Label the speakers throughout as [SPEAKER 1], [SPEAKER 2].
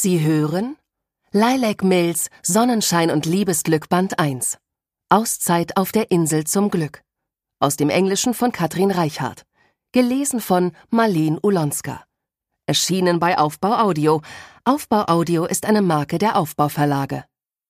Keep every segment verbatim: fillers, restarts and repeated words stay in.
[SPEAKER 1] Sie hören Lilac Mills Sonnenschein und Liebesglück Band eins. Auszeit auf der Insel zum Glück. Aus dem Englischen von Katrin Reichardt. Gelesen von Marleen Ulonska. Erschienen bei Aufbau Audio. Aufbau Audio ist eine Marke der Aufbau Verlage.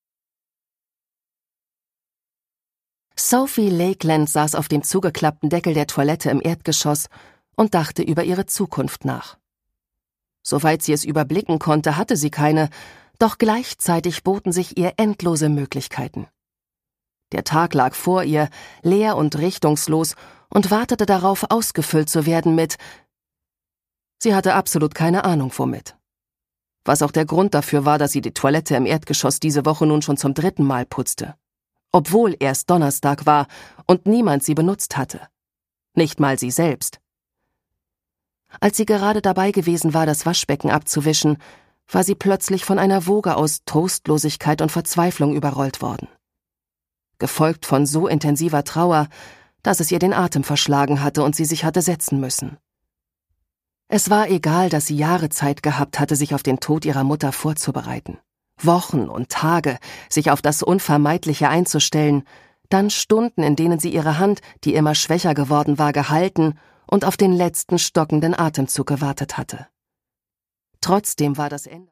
[SPEAKER 1] Sophie Lakeland saß auf dem zugeklappten Deckel der Toilette im Erdgeschoss und dachte über ihre Zukunft nach. Soweit sie es überblicken konnte, hatte sie keine, doch gleichzeitig boten sich ihr endlose Möglichkeiten. Der Tag lag vor ihr, leer und richtungslos, und wartete darauf, ausgefüllt zu werden mit... Sie hatte absolut keine Ahnung womit. Was auch der Grund dafür war, dass sie die Toilette im Erdgeschoss diese Woche nun schon zum dritten Mal putzte. Obwohl erst Donnerstag war und niemand sie benutzt hatte. Nicht mal sie selbst. Als sie gerade dabei gewesen war, das Waschbecken abzuwischen, war sie plötzlich von einer Woge aus Trostlosigkeit und Verzweiflung überrollt worden. Gefolgt von so intensiver Trauer, dass es ihr den Atem verschlagen hatte und sie sich hatte setzen müssen. Es war egal, dass sie Jahre Zeit gehabt hatte, sich auf den Tod ihrer Mutter vorzubereiten. Wochen und Tage, sich auf das Unvermeidliche einzustellen, dann Stunden, in denen sie ihre Hand, die immer schwächer geworden war, gehalten und auf den letzten stockenden Atemzug gewartet hatte. Trotzdem war das Ende